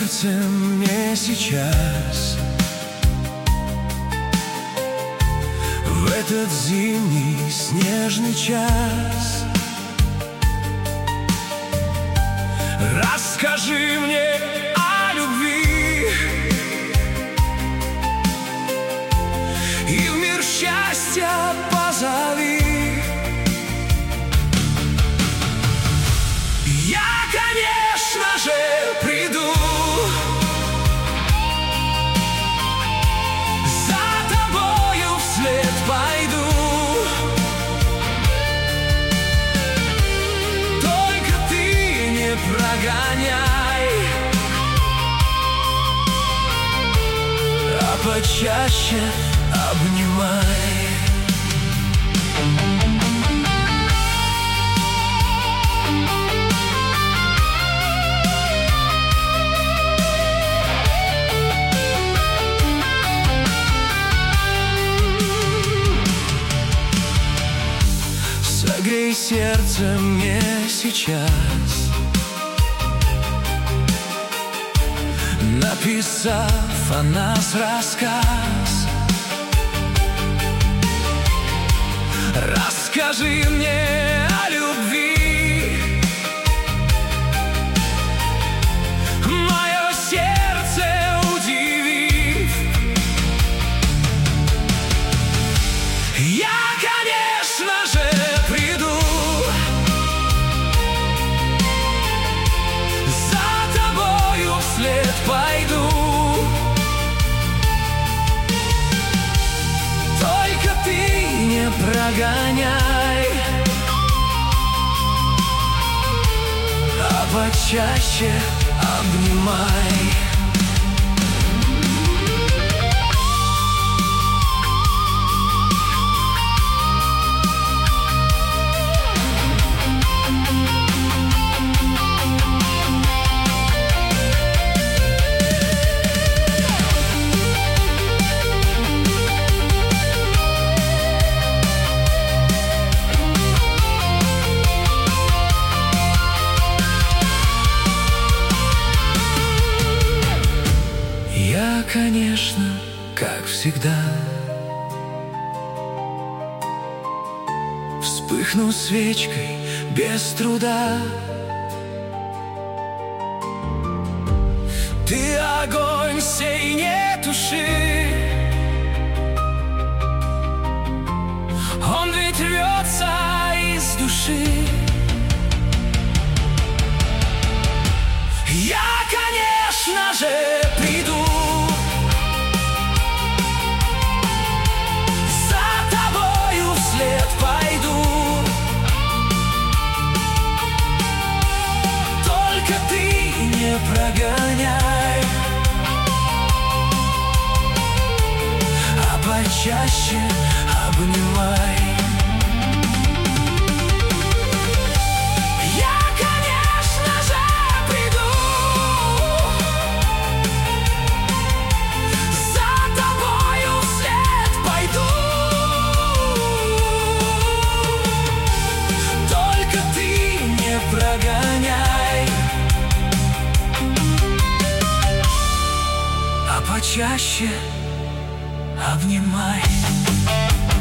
сердце мне сейчас в этот зимний снежный час. Расскажи мне о любви и в мир счастья позови. Я, конечно же, приду, за тобою вслед пойду. Только ты не прогоняй, а почаще обнимай. Согрей сердце мне сейчас, написав о нас рассказ. Расскажи мне о любви, мое сердце удивив. Я, конечно же, приду, за тобою вслед пойду. Только ты не прогоняй, а почаще обнимай. Я, конечно, как всегда, вспыхну свечкой без труда. Ты огонь сей не туши, он ведь рвется из души. Я, конечно же, приду, за тобою вслед пойду. Только ты не прогоняй, а почаще обнимай. Прогоняй, а почаще обнимай.